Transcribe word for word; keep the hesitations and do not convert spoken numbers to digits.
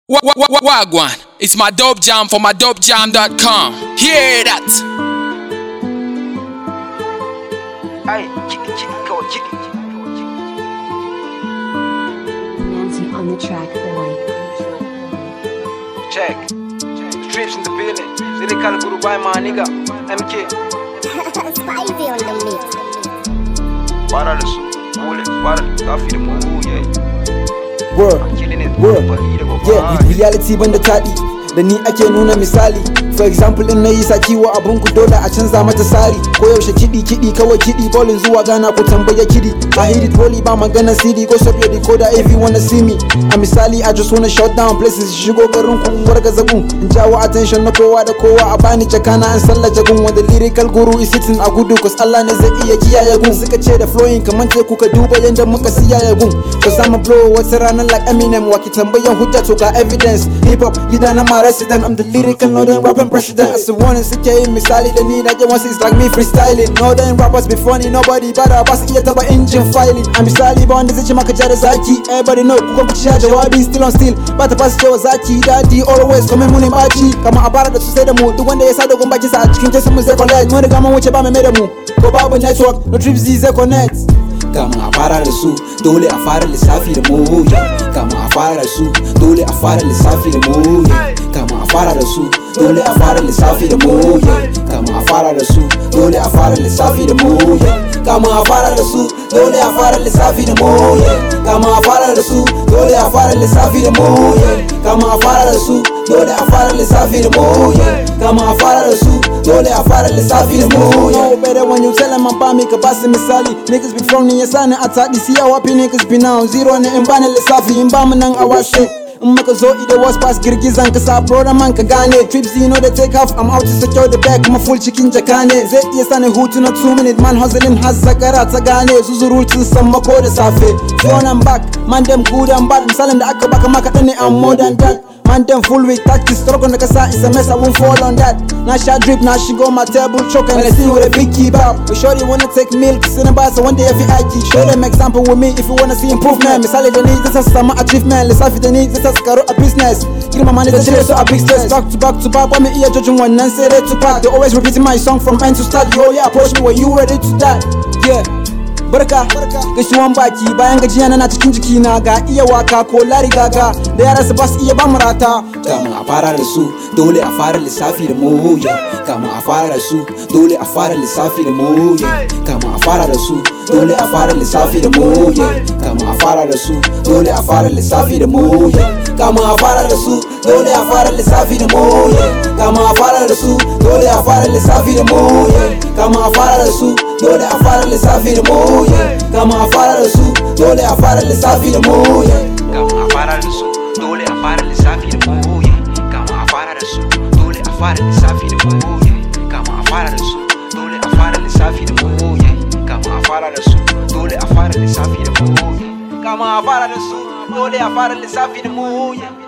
Wagwan, it's my dope jam for my dope jam dot com. Hear that? Aye, chicken, chicken, go, chicken. Nancy on the track, boy. Check. Strips in the building. They call it Guru by my nigga. M K. Spicy on the mix. Para the soup. Pull it, para the coffee, the moo, yeah. Word, I'm killing it, word, but eat it, go yeah, fine. reality banda taɗi da ni ake nuna misali. For example in na yi saki wa abun ku dole a canza mata sari. Ko yaushe kiɗi kiɗi kawai kiɗi ballin zuwa Ghana ku tambaya kiɗi. I hit it rolly ba magana C D go shop your decoder if you wanna see me. A misali I just wanna shut down places shigo garin ku wargaza gun. In jawo attention na kowa da kowa a bani jakana an sallaja gun wanda lyrical guru is sitting a gudu cause Allah ne zai iya kiyaye gun. Suka ce da flowing kaman te kuka duba yanda muka siyaye gun. Cause I'm a blow wata ranar like Eminem waki tambayan hujja to ga evidence. Hip hop gida na my resident, I'm the lyrical northern rapping president. As the one suke yin misali da ni na je once it's like me freestyling. Northern rappers be funny nobody bada ba su iya taba engine filing. A misali ba wanda zai ce maka ja da zaki. Everybody know kuka kuci sha jawabi still on still. Ba ta fasa cewa zaki daddy always come muni baci. Kama a bara da su sai da mu duk wanda ya sa dogon baki sa a cikin kesin mu zai collect. Mun riga mun wuce ba mai mai da mu ko babu network no trips zai connect. Kama a fara da su dole a fara lissafi da mu kama a fara da su dole a fara lissafi da mu kama a fara da su dole a fara lissafi da mu kama a fara da su dole a fara lissafi da mu kama a fara da su dole a fara lissafi da mu kama a fara da su dole a fara lissafi da mu kama a fara da su dole a fara lissafi da mu kama a fara da su dole a fara lissafi da mu no better when you tell them about me ka basu misali niggas be from ni yasa ni a taɗi see how happy niggas be now zero ne in bani lissafi in ba mu nan a washe in muka zo ida was pass girgizan ka sa bro man ka gane trips you know they take off I'm out to secure the bag kuma full cikin jaka ne zai iya sani hutu na two minute man hustling har zakara ta gane zuzurutun sammako da safe front and back man dem good and bad misalin da aka baka maka ne I'm more than that man them full with tactics struggle na kasa is a mess I won't fall on that na sha drip na shigo my table choke and I see with a big kebab we sure you wanna take milk sin ba so one day every aiki show them example with me if you wanna see improvement misali da ni zai samu achievement lissafi da ni zai karu a business girma mani da cire su a big stress back to back to back ba mu iya judging wannan sai dai to pack they always repeating my song from end to start yo yeah approach me when you ready to start yeah barka gaisuwan baki bayan gajiya na cikin jikina ga iya waka ko lari gaga da yara su ba su iya ba mu rata kamun a fara da su dole a fara lissafi da mu kamun a fara da su dole a fara lissafi da mu kamun a fara da su dole a fara lissafi da mu kamun a fara da su dole a fara lissafi da mu kamun a fara da su dole a fara lissafi da mu kamun a fara da su dole a fara lissafi da mu kamun a fara da su dole a fara lissafi da mu kama a fara da su dole a fara lissafi da mu Kama a fara da su dole a fara lissafi da mu kama a fara da su dole a fara lissafi da mu kama a fara da su dole a fara lissafi da mu kama a fara da su dole a fara lissafi da mu kama a fara da su dole a fara lissafi da mu